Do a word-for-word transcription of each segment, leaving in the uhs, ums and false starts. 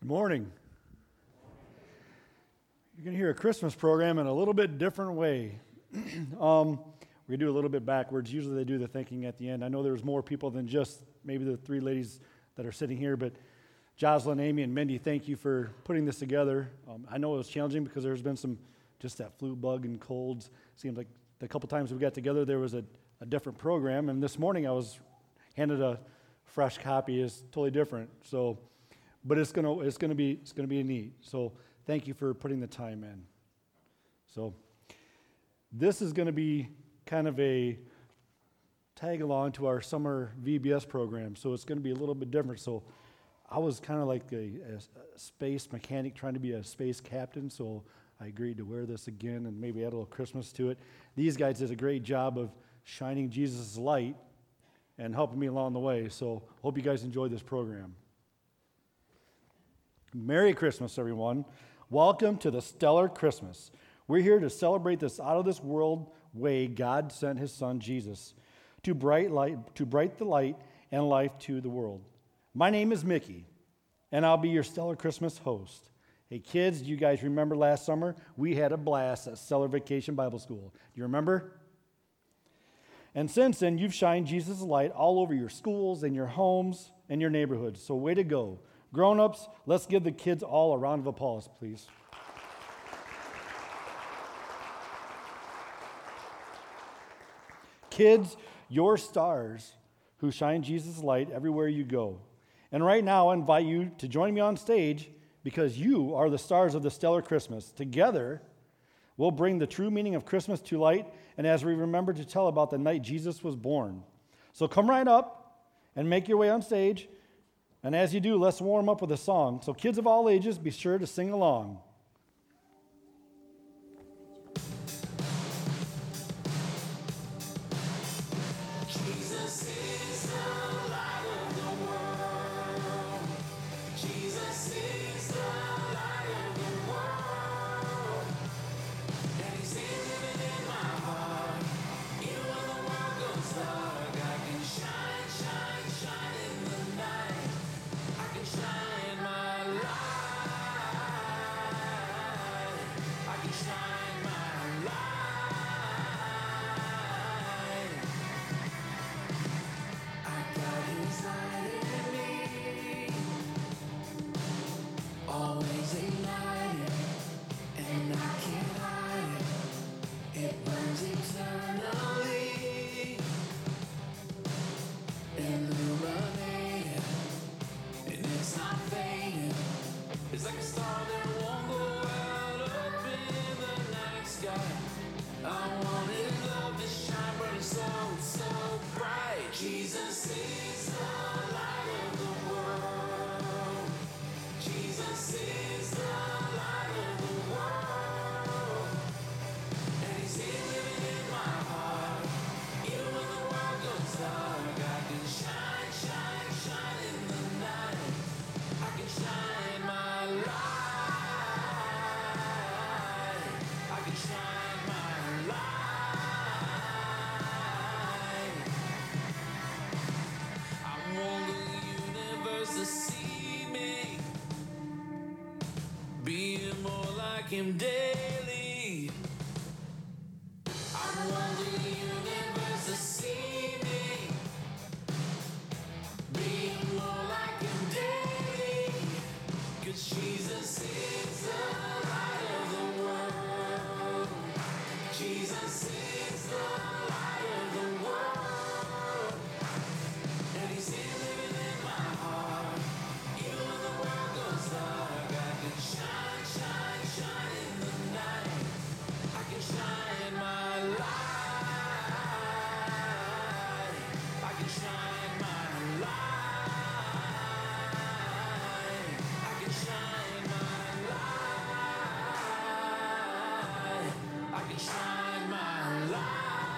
Good morning. You're going to hear a Christmas program in a little bit different way. um, we do a little bit backwards. Usually they do the thinking at the end. I know there's more people than just maybe the three ladies that are sitting here, but Jocelyn, Amy, and Mindy, thank you for putting this together. Um, I know it was challenging because there's been some, just that flu bug and colds. Seems like the couple times we got together there was a, a different program, and this morning I was handed a fresh copy. It's totally different. So, but it's gonna it's gonna be it's gonna be neat. So thank you for putting the time in. So this is going to be kind of a tag along to our summer V B S program. So it's going to be a little bit different. So I was kind of like a, a space mechanic trying to be a space captain. So I agreed to wear this again and maybe add a little Christmas to it. These guys did a great job of shining Jesus' light and helping me along the way. So hope you guys enjoy this program. Merry Christmas, everyone. Welcome to the Stellar Christmas. We're here to celebrate this out-of-this-world way God sent his son, Jesus, to bright light, to bright the light and life to the world. My name is Mickey, and I'll be your Stellar Christmas host. Hey, kids, do you guys remember last summer? We had a blast at Stellar Vacation Bible School. Do you remember? And since then, you've shined Jesus' light all over your schools and your homes and your neighborhoods. So way to go. Grown-ups, let's give the kids all a round of applause, please. Kids, you're stars who shine Jesus' light everywhere you go. And right now, I invite you to join me on stage because you are the stars of the Stellar Christmas. Together, we'll bring the true meaning of Christmas to light, and as we remember to tell about the night Jesus was born. So come right up and make your way on stage. And as you do, let's warm up with a song. So kids of all ages, be sure to sing along. Jesus is the light of the world. Jesus is the light of the world. And he's living in my heart. Even when the world goes dark, I can shine, shine, shine in the night. I can shine my light. I can shine my light. I got his light in me, always ignited, and I can't hide it. It burns eternally, illuminated, and it's not fading. It's like a star that won't go out up in the night sky. I wanted love to shine bright so, so bright. Jesus is the light of the world. Jesus is the light of the world. And he's here living in my heart. Even when the world goes dark, I can shine, shine, shine in the night. I can shine my light. I can shine my light. I want the universe to see me, being more like him daily. I want the universe to see me, being more like him daily. 'Cause Jesus is the light of the world. Jesus is the light of the world. And he's here living in my heart. Even when the world goes dark, I can shine, shine, shine in the night. I can shine my light. I can shine my light. I can shine my light. I can shine my light.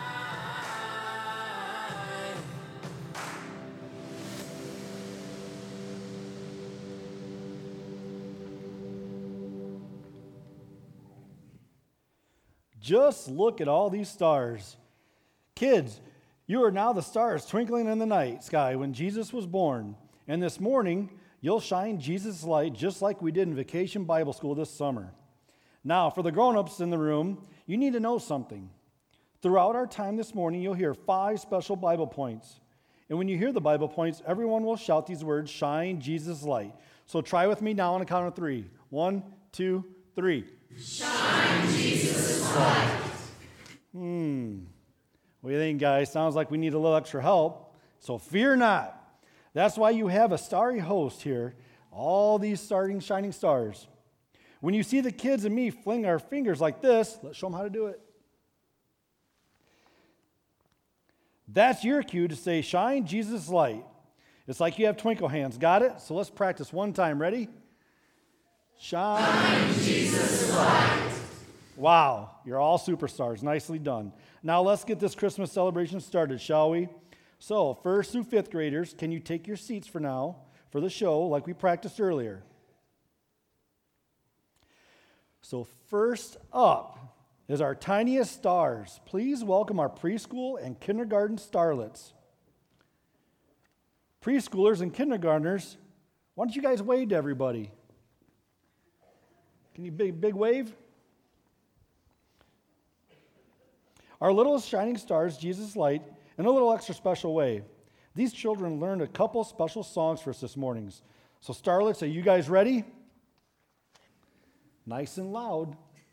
Just look at all these stars. Kids, you are now the stars twinkling in the night sky when Jesus was born. And this morning, You'll shine Jesus' light just like we did in Vacation Bible School this summer. Now, for the grown-ups in the room, you need to know something. Throughout our time this morning, you'll hear five special Bible points. And when you hear the Bible points, everyone will shout these words, shine Jesus' light. So try with me now on a count of three. One, two, three. Shine Jesus' light. Hmm. What do you think, guys? Sounds like we need a little extra help. So fear not. That's why you have a starry host here, all these starting shining stars. When you see the kids and me fling our fingers like this, let's show them how to do it. That's your cue to say, shine Jesus' light. It's like you have twinkle hands. Got it? So let's practice one time. Ready? Shine, Shine Jesus' light. Wow, you're all superstars. Nicely done. Now let's get this Christmas celebration started, shall we? So, first through fifth graders, can you take your seats for now for the show like we practiced earlier? So, first up is our tiniest stars. Please welcome our preschool and kindergarten starlets. Preschoolers and kindergartners, why don't you guys wave to everybody? Can you big big wave? Our little shining stars, Jesus' light, in a little extra special way. These children learned a couple special songs for us this morning. So starlets, are you guys ready? Nice and loud.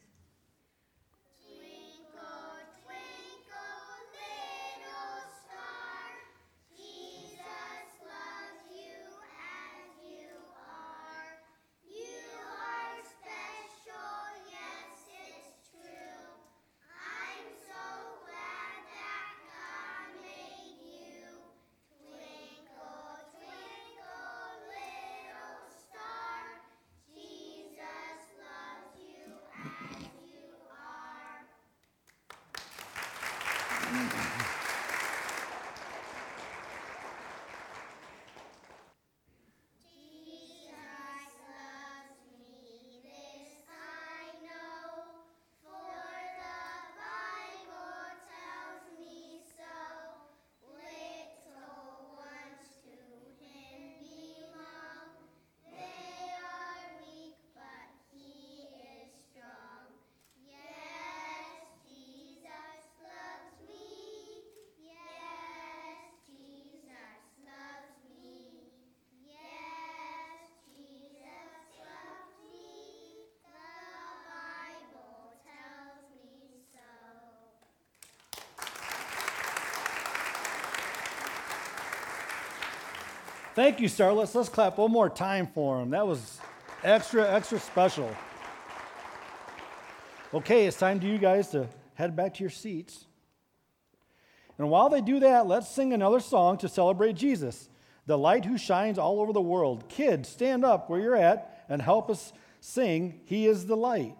Thank you, starlets. Let's clap one more time for them. That was extra, extra special. Okay, it's time to you guys to head back to your seats. And while they do that, let's sing another song to celebrate Jesus, the light who shines all over the world. Kids, stand up where you're at and help us sing, He is the Light.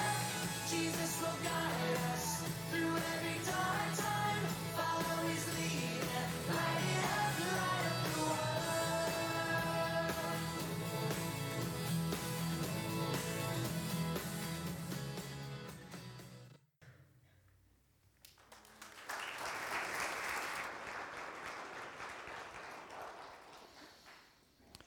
Jesus will guide us through every dark time. Follow His lead.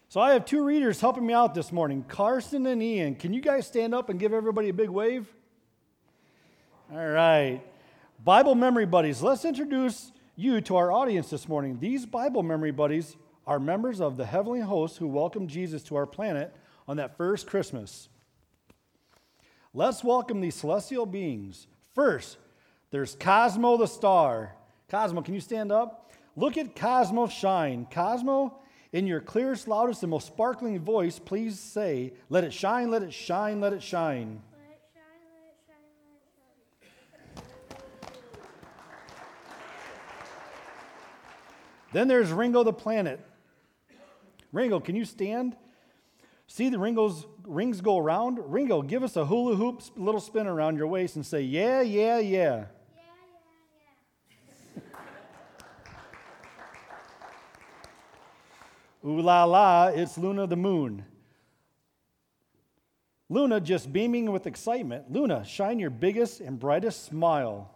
So I have two readers helping me out this morning, Carson and Ian. Can you guys stand up and give everybody a big wave? All right. Bible memory buddies, let's introduce you to our audience this morning. These Bible memory buddies are members of the heavenly host who welcomed Jesus to our planet on that first Christmas. Let's welcome these celestial beings. First, there's Cosmo the star. Cosmo, can you stand up? Look at Cosmo shine. Cosmo, in your clearest, loudest, and most sparkling voice, please say, let it shine, let it shine, let it shine. Let it shine, let it shine, let it shine. Then there's Ringo the planet. Ringo, can you stand? See the Ringo's rings go around? Ringo, give us a hula hoop little spin around your waist and say, yeah, yeah, yeah. Yeah, yeah, yeah. Ooh la la, it's Luna the moon. Luna just beaming with excitement. Luna, shine your biggest and brightest smile.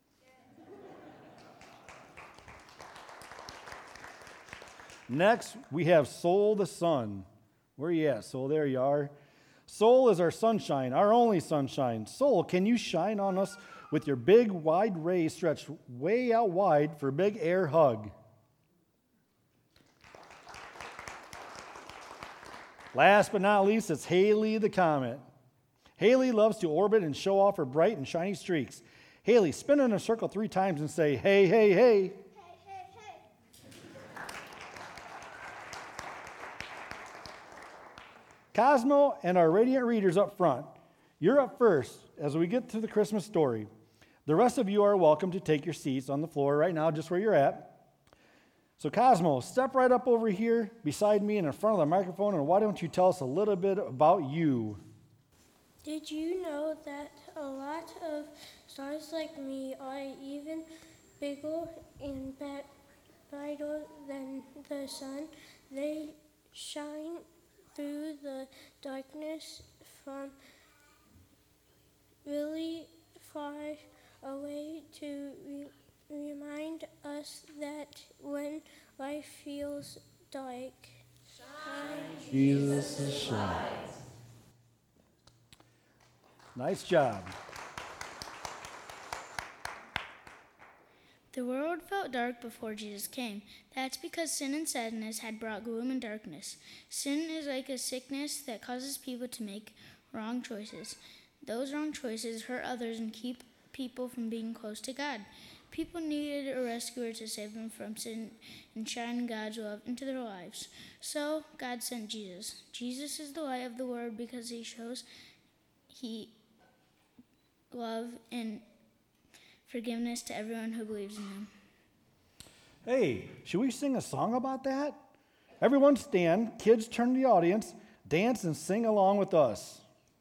Next, we have Sol the sun. Where are you at, Sol? There you are. Sol is our sunshine, our only sunshine. Sol, can you shine on us with your big, wide rays stretched way out wide for a big air hug? Last but not least, it's Haley the comet. Haley loves to orbit and show off her bright and shiny streaks. Haley, spin in a circle three times and say, hey, hey, hey. Hey, hey, hey. Cosmo and our radiant readers up front, you're up first as we get to the Christmas story. The rest of you are welcome to take your seats on the floor right now, just where you're at. So Cosmo, step right up over here beside me and in front of the microphone, and why don't you tell us a little bit about you? Did you know that a lot of stars like me are even bigger and ba- brighter than the sun? They shine through the darkness from really far away to re- remind us that when life feels dark, shine. Jesus is shine. Nice job. The world felt dark before Jesus came. That's because sin and sadness had brought gloom and darkness. Sin is like a sickness that causes people to make wrong choices. Those wrong choices hurt others and keep people from being close to God. People needed a rescuer to save them from sin and shine God's love into their lives. So God sent Jesus. Jesus is the light of the world because he shows he love and forgiveness to everyone who believes in him. Hey, should we sing a song about that? Everyone stand, kids turn to the audience, dance and sing along with us.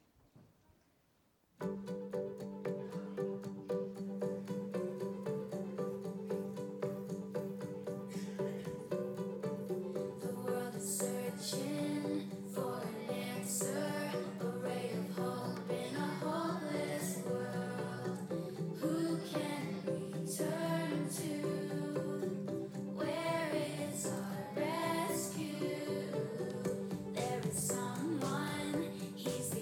The world is searching for an answer, a ray of hope in a hopeless world. Who can we turn to? Where is our rescue? There is someone, he's the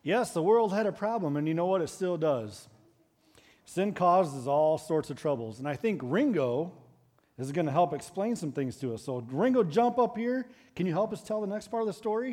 Yes, the world had a problem, and you know what? It still does. Sin causes all sorts of troubles, and I think Ringo is going to help explain some things to us. So, Ringo, jump up here. Can you help us tell the next part of the story?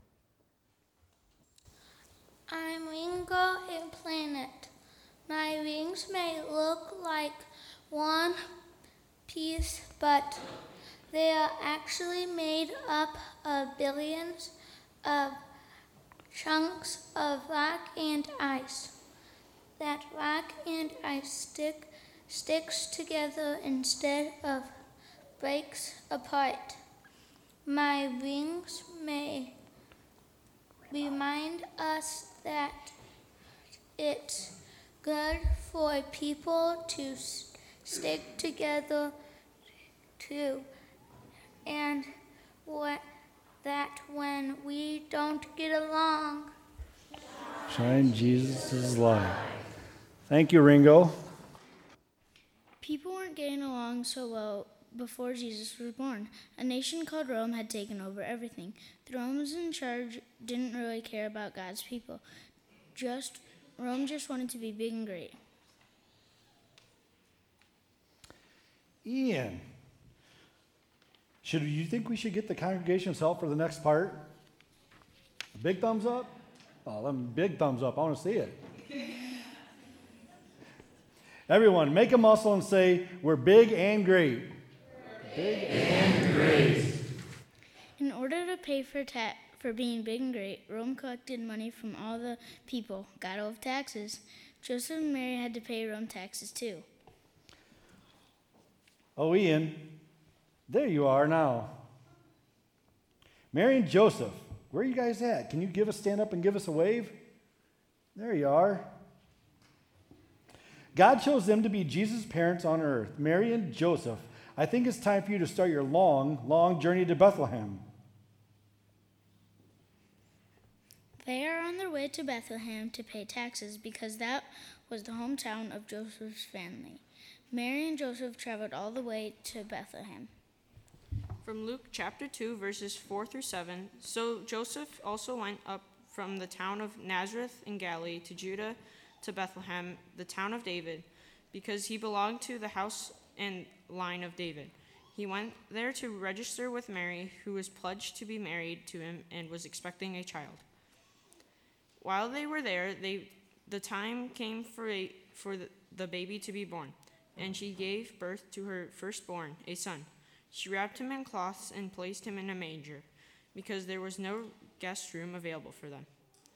I'm Ringo, a planet. My wings may look like one piece, but they are actually made up of billions of chunks of rock and ice. That rock and ice stick sticks together instead of breaks apart. My wings may remind us that it's good for people to s- stick together too, and what that when we don't get along, Shine Jesus' light. Thank you, Ringo. people weren't getting along so well before Jesus was born. A nation called Rome had taken over everything. The Romans in charge didn't really care about God's people. Just Rome just wanted to be big and great. Ian, should you think we should get the congregation's help for the next part? A big thumbs up? Oh, them big thumbs up. I want to see it. Everyone, make a muscle and say, we're big and great. Big and great. In order to pay for ta- for being big and great, Rome collected money from all the people. God owed taxes. Joseph and Mary had to pay Rome taxes too. Oh, Ian, there you are now. Mary and Joseph, where are you guys at? Can you give us, stand up and give us a wave? There you are. God chose them to be Jesus' parents on earth, Mary and Joseph. I think it's time for you to start your long, long journey to Bethlehem. They are on their way to Bethlehem to pay taxes because that was the hometown of Joseph's family. Mary and Joseph traveled all the way to Bethlehem. From Luke chapter two, verses four through seven. So Joseph also went up from the town of Nazareth in Galilee to Judah to Bethlehem, the town of David, because he belonged to the house and line of David. He went there to register with Mary, who was pledged to be married to him and was expecting a child. While they were there, they, the time came for, a, for the, the baby to be born, and she gave birth to her firstborn, a son. She wrapped him in cloths and placed him in a manger, because there was no guest room available for them.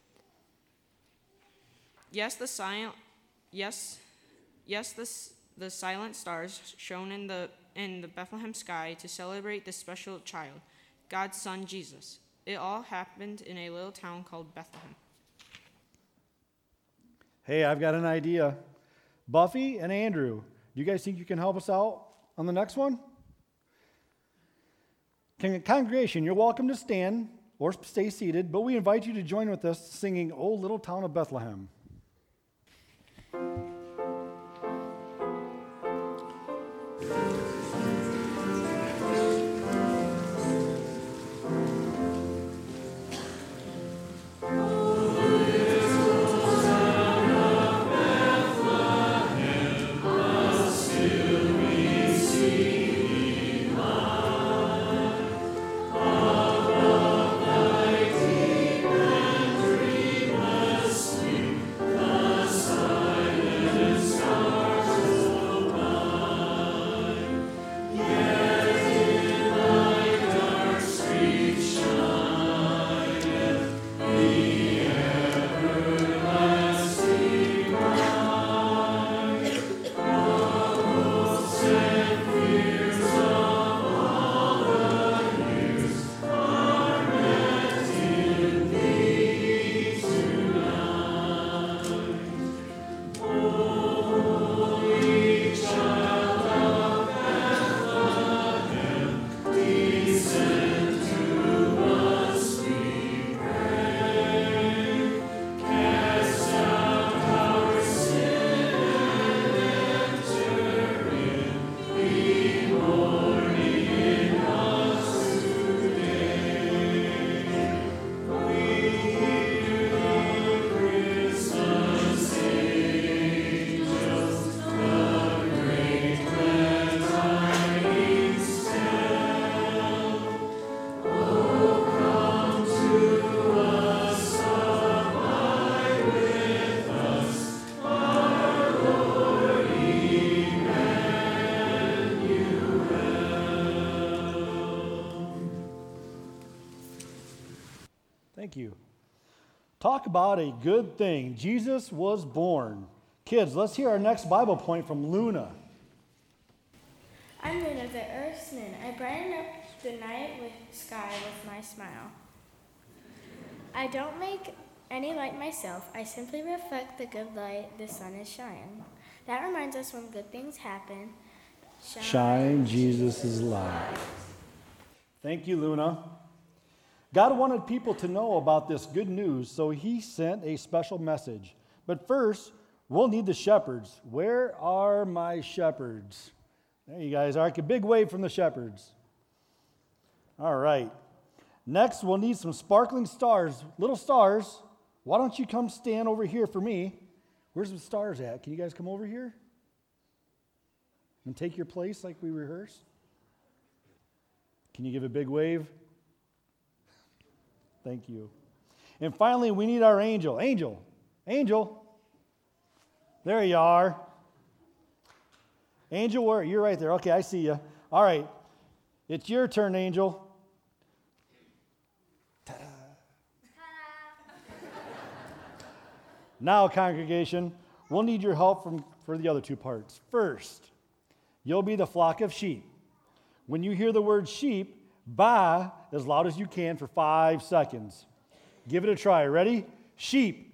Yes, the silent, yes, yes, the the silent stars shone in the in the Bethlehem sky to celebrate this special child, God's son Jesus. It all happened in a little town called Bethlehem. Hey, I've got an idea. Buffy and Andrew, do you guys think you can help us out on the next one? Con- Congregation, you're welcome to stand or stay seated, but we invite you to join with us singing "O Little Town of Bethlehem." Thank you. Talk about a good thing. Jesus was born. Kids, let's hear our next Bible point from Luna. I'm Luna, the Earth's moon. I brighten up the night with sky with my smile. I don't make any light myself. I simply reflect the good light the sun is shining. That reminds us when good things happen. Shine, Shine Jesus' light. Thank you, Luna. God wanted people to know about this good news, so he sent a special message. But first, we'll need the shepherds. Where are my shepherds? There you guys are. A big wave from the shepherds. All right. Next, we'll need some sparkling stars. Little stars, why don't you come stand over here for me? Where's the stars at? Can you guys come over here and take your place like we rehearsed? Can you give a big wave? Thank you. And finally, we need our angel. Angel. Angel. There you are. Angel, where? You're right there. Okay, I see you. All right. It's your turn, Angel. Ta-da. Now, congregation, we'll need your help from, for the other two parts. First, you'll be the flock of sheep. When you hear the word sheep, baa as loud as you can for five seconds. Give it a try. Ready? Sheep.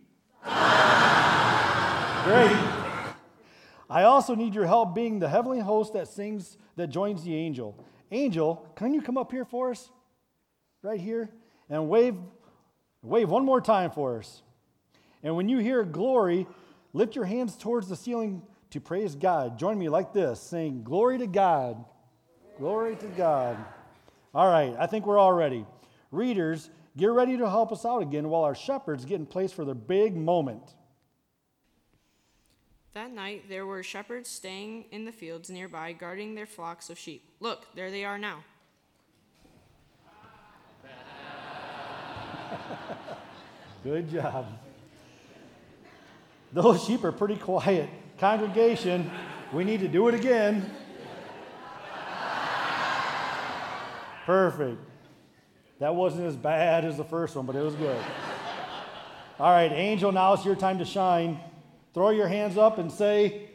Great. I also need your help being the heavenly host that sings, that joins the angel. Angel, can you come up here for us? Right here. And wave, wave one more time for us. And when you hear glory, lift your hands towards the ceiling to praise God. Join me like this, saying, glory to God. Glory to God. All right, I think we're all ready. Readers, get ready to help us out again while our shepherds get in place for their big moment. That night there were shepherds staying in the fields nearby, guarding their flocks of sheep. Look, there they are now. Good job. Those sheep are pretty quiet. Congregation, we need to do it again. Perfect. That wasn't as bad as the first one, but it was good. All right, Angel, now it's your time to shine. Throw your hands up and say,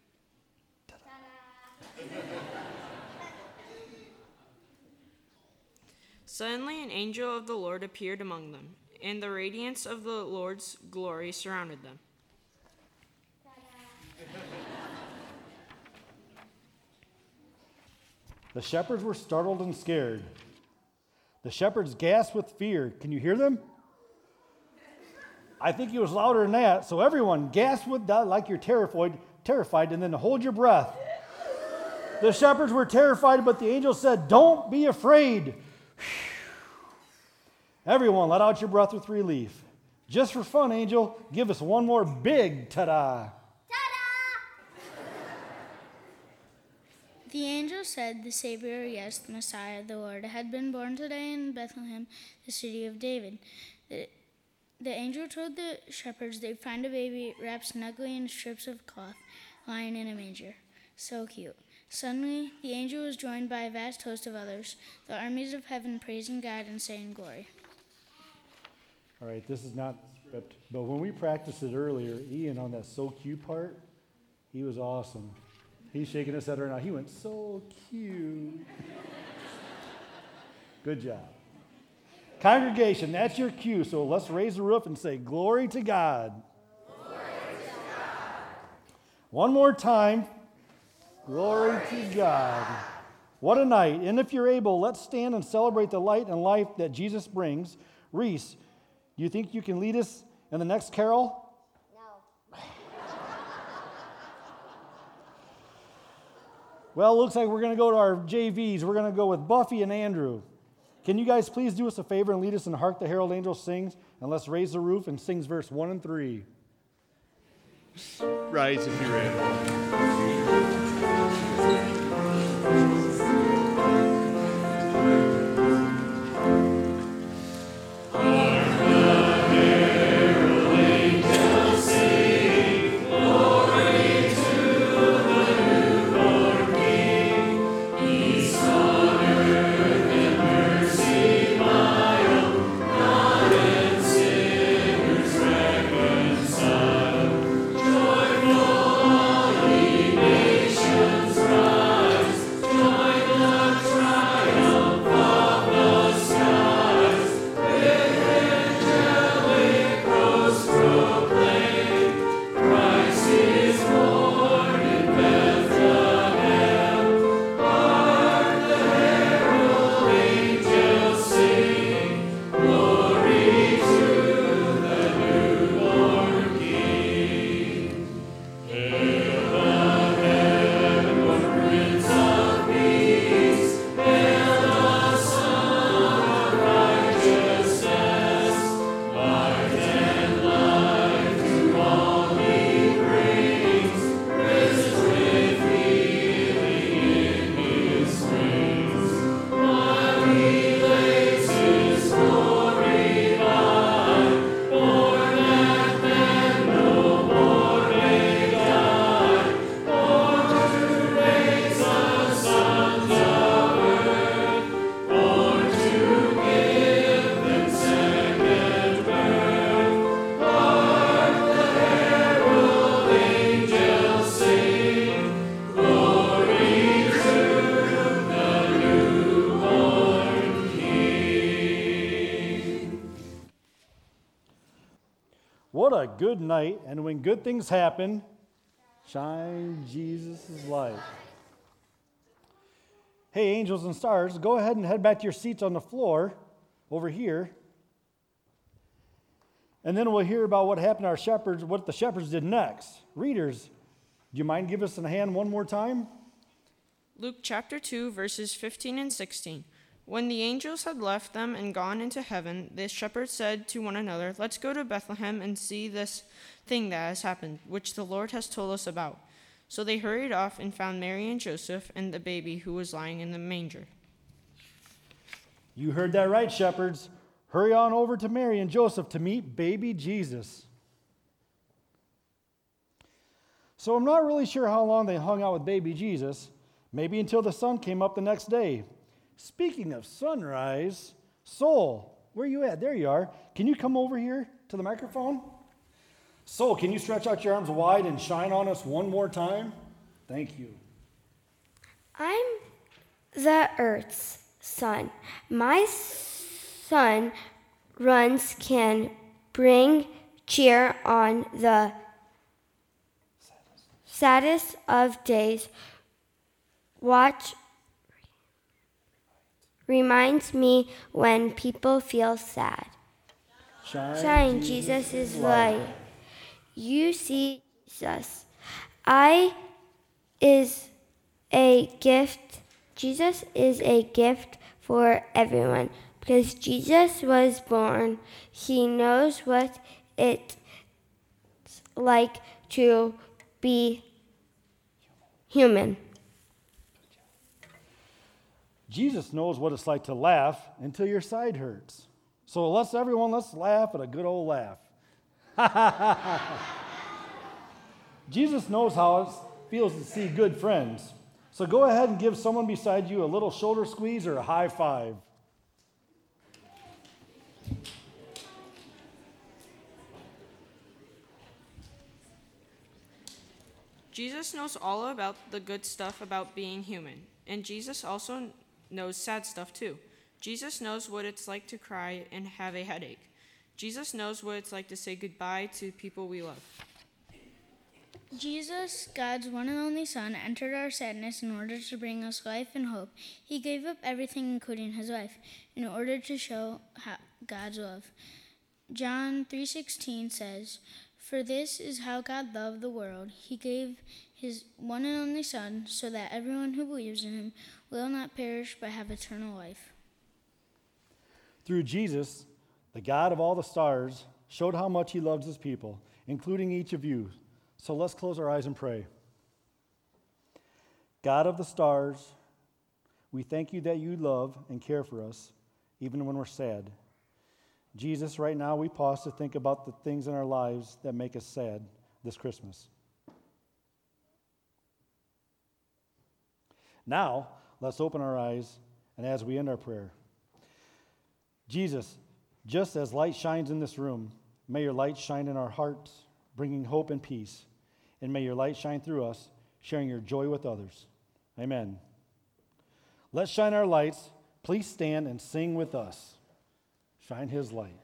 Suddenly an angel of the Lord appeared among them, and the radiance of the Lord's glory surrounded them. The shepherds were startled and scared. The shepherds gasped with fear. Can you hear them? I think it was louder than that. So everyone gasp with that like you're terrified, terrified, and then hold your breath. The shepherds were terrified, but the angel said, "Don't be afraid." Everyone, let out your breath with relief. Just for fun, Angel, give us one more big ta-da. The angel said, "The Savior, yes, the Messiah, the Lord, had been born today in Bethlehem, the city of David." The, the angel told the shepherds they'd find a baby wrapped snugly in strips of cloth, lying in a manger. So cute. Suddenly, the angel was joined by a vast host of others, the armies of heaven praising God and saying glory. All right, this is not script, but when we practiced it earlier, Ian on that so cute part, he was awesome. He's shaking his head right now. He went, so cute. Good job. Congregation, that's your cue, so let's raise the roof and say, glory to God. Glory to God. One more time. Glory to God. What a night. And if you're able, let's stand and celebrate the light and life that Jesus brings. Reese, do you think you can lead us in the next carol? No. Well, it looks like we're going to go to our J Vs. We're going to go with Buffy and Andrew. Can you guys please do us a favor and lead us in Hark the Herald Angels Sings? And let's raise the roof and sings verse one and three. Rise if you're able. He's on earth and mercy mild, not good night, and when good things happen, shine Jesus' light. Hey, angels and stars, go ahead and head back to your seats on the floor over here. And then we'll hear about what happened to our shepherds, what the shepherds did next. Readers, do you mind giving us a hand one more time? Luke chapter two, verses fifteen and sixteen. When the angels had left them and gone into heaven, the shepherds said to one another, "Let's go to Bethlehem and see this thing that has happened, which the Lord has told us about." So they hurried off and found Mary and Joseph and the baby who was lying in the manger. You heard that right, shepherds. Hurry on over to Mary and Joseph to meet baby Jesus. So I'm not really sure how long they hung out with baby Jesus, maybe until the sun came up the next day. Speaking of sunrise, Soul, where are you at? There you are. Can you come over here to the microphone? Soul, can you stretch out your arms wide and shine on us one more time? Thank you. I'm the earth's sun. My sun runs can bring cheer on the saddest of days. Watch reminds me when people feel sad. Shine, Shine Jesus' light. You see Jesus. I is a gift. Jesus is a gift for everyone because Jesus was born. He knows what it's like to be human. Jesus knows what it's like to laugh until your side hurts. So let's everyone, let's laugh at a good old laugh. Jesus knows how it feels to see good friends. So go ahead and give someone beside you a little shoulder squeeze or a high five. Jesus knows all about the good stuff about being human, and Jesus also knows sad stuff too. Jesus knows what it's like to cry and have a headache. Jesus knows what it's like to say goodbye to people we love. Jesus, God's one and only Son, entered our sadness in order to bring us life and hope. He gave up everything, including his life, in order to show how God's love. John three sixteen says, "For this is how God loved the world. He gave his one and only Son, so that everyone who believes in him will not perish but have eternal life." Through Jesus, the God of all the stars showed how much he loves his people, including each of you. So let's close our eyes and pray. God of the stars, we thank you that you love and care for us, even when we're sad. Jesus, right now we pause to think about the things in our lives that make us sad this Christmas. Now, let's open our eyes, and as we end our prayer, Jesus, just as light shines in this room, may your light shine in our hearts, bringing hope and peace. And may your light shine through us, sharing your joy with others. Amen. Let's shine our lights. Please stand and sing with us. Shine his light.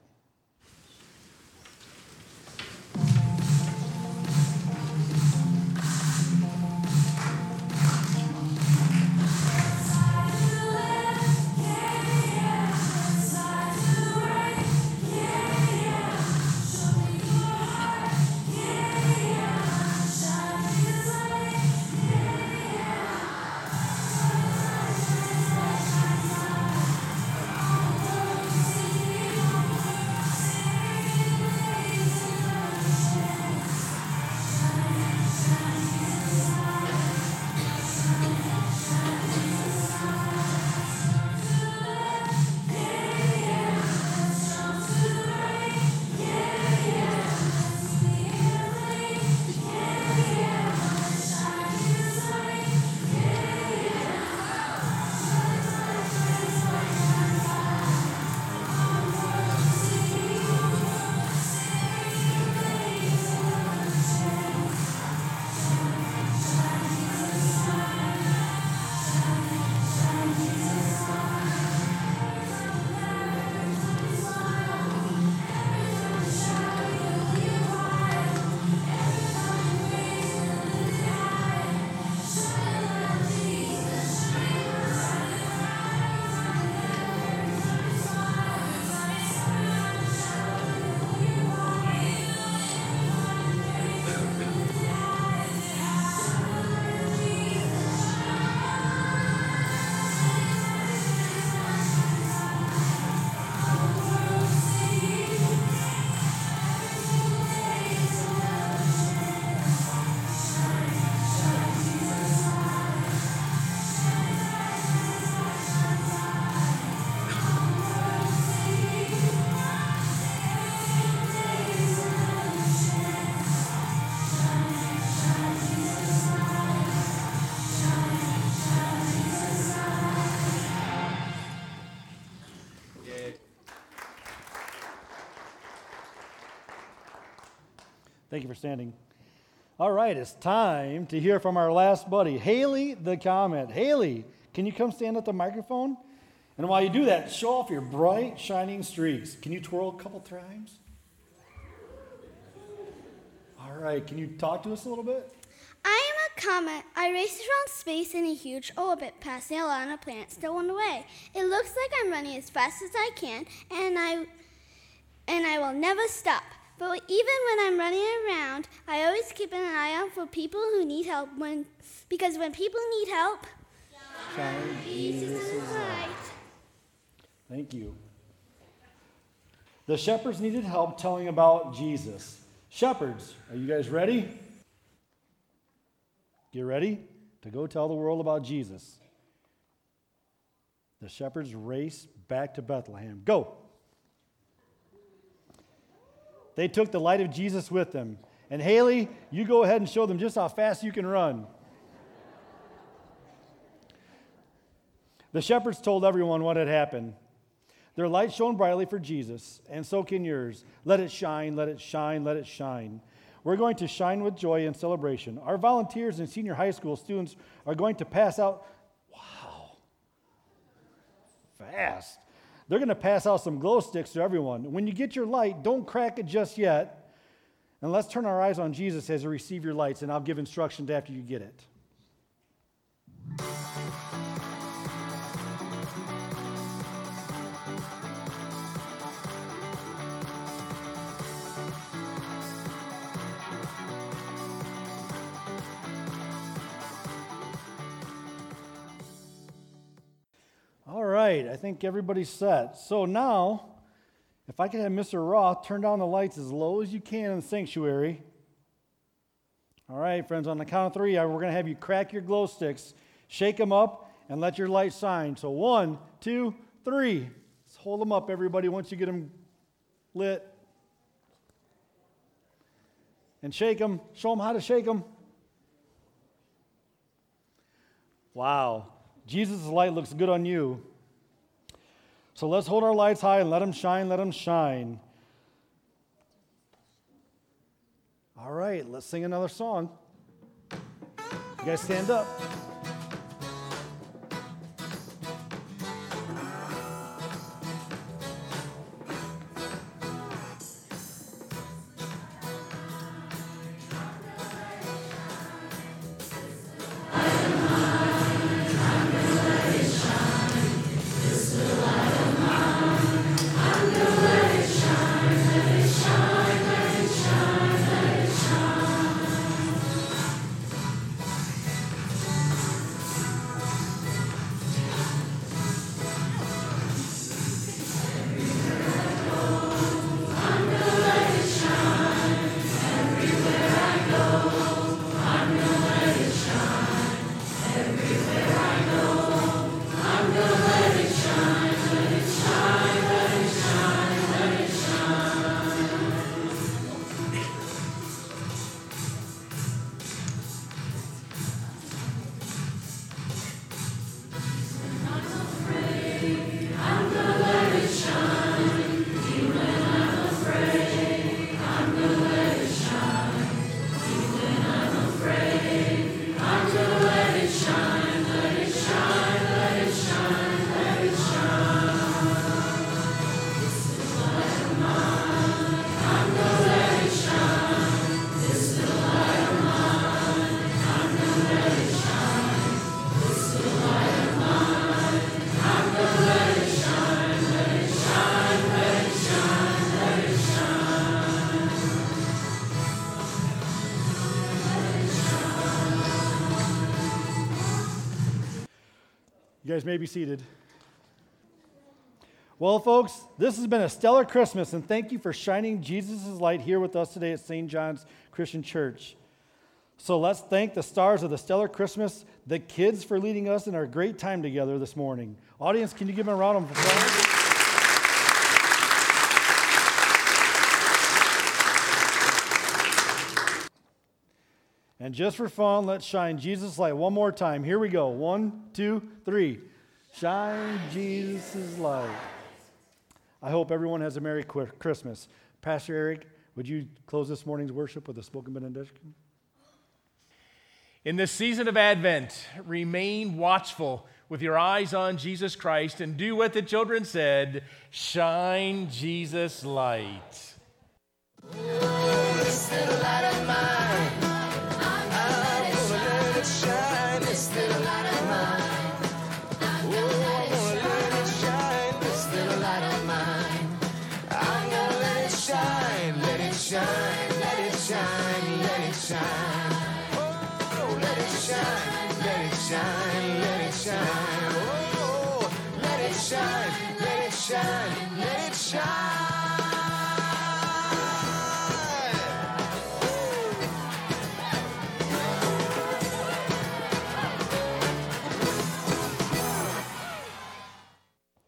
Thank you for standing. All right, it's time to hear from our last buddy, Haley the Comet. Haley, can you come stand at the microphone? And while you do that, show off your bright, shining streaks. Can you twirl a couple times? All right, can you talk to us a little bit? I am a comet. I race around space in a huge orbit, passing a lot of planets still on the way. It looks like I'm running as fast as I can, and I and I will never stop. But even when I'm running around, I always keep an eye out for people who need help. When because when people need help, Shine Jesus is light. light. Thank you. The shepherds needed help telling about Jesus. Shepherds, are you guys ready? Get ready to go tell the world about Jesus. The shepherds race back to Bethlehem. Go. They took the light of Jesus with them. And Haley, you go ahead and show them just how fast you can run. The shepherds told everyone what had happened. Their light shone brightly for Jesus, and so can yours. Let it shine, let it shine, let it shine. We're going to shine with joy and celebration. Our volunteers and senior high school students are going to pass out, wow, fast. They're going to pass out some glow sticks to everyone. When you get your light, don't crack it just yet. And let's turn our eyes on Jesus as you receive your lights, and I'll give instructions after you get it. All right, I think everybody's set. So now, if I could have Mister Roth turn down the lights as low as you can in the sanctuary. All right, friends, on the count of three, we're going to have you crack your glow sticks, shake them up, and let your light shine. So one, two, three. Let's hold them up, everybody, once you get them lit. And shake them. Show them how to shake them. Wow. Jesus' light looks good on you. So let's hold our lights high and let them shine, let them shine. All right, let's sing another song. You guys stand up. You guys may be seated. Well, folks, this has been a stellar Christmas, and thank you for shining Jesus' light here with us today at Saint John's Christian Church. So let's thank the stars of the stellar Christmas, the kids for leading us in our great time together this morning. Audience, can you give them a round of applause? And just for fun, let's shine Jesus' light one more time. Here we go. One, two, three. Shine Jesus' light. I hope everyone has a Merry Christmas. Pastor Eric, Would you close this morning's worship with a spoken benediction? In this season of Advent, remain watchful with your eyes on Jesus Christ and do what the children said, shine Jesus' light. Oh, this little light of mine, I'm gonna let it shine. This little light of mine, I'm gonna let it shine. This little light of mine, I'm gonna let it shine. Let it shine, let it shine, let it shine. Oh, let it shine, let it shine, let it shine.